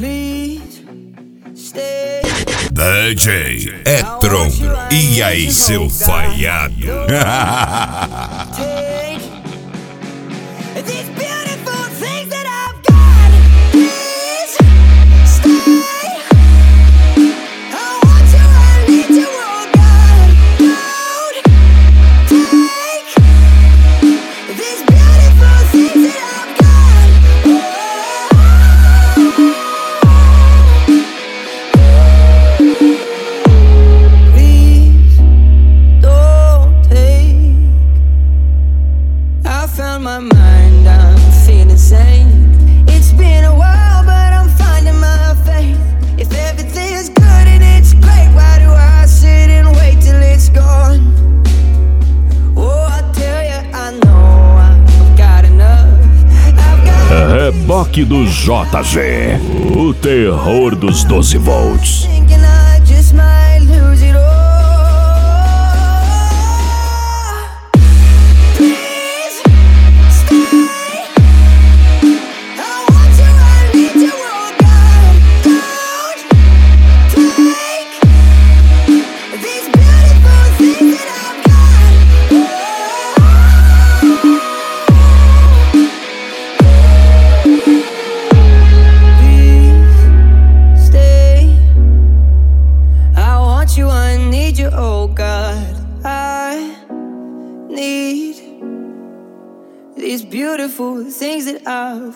Please stay. DJ Etron, e aí seu falhado? Take these beautiful things that I've got. Please stay. I want you, I need you, oh God. Don't take these beautiful things that I've got. Please don't take. I found my mind, I'm feeling sane. It's been a while, but I'm finding my faith. If everything is good and it's great, why do I sit and wait till it's gone? Oh, I tell you, I know I've got enough. I've got Reboque do JG, o terror dos 12 volts. thinking I just might lose it all. Please stay. I want you, I need you, oh God. Don't take these beautiful things that I've got. Please stay. I want you, I need you, oh God. I need these beautiful things that I've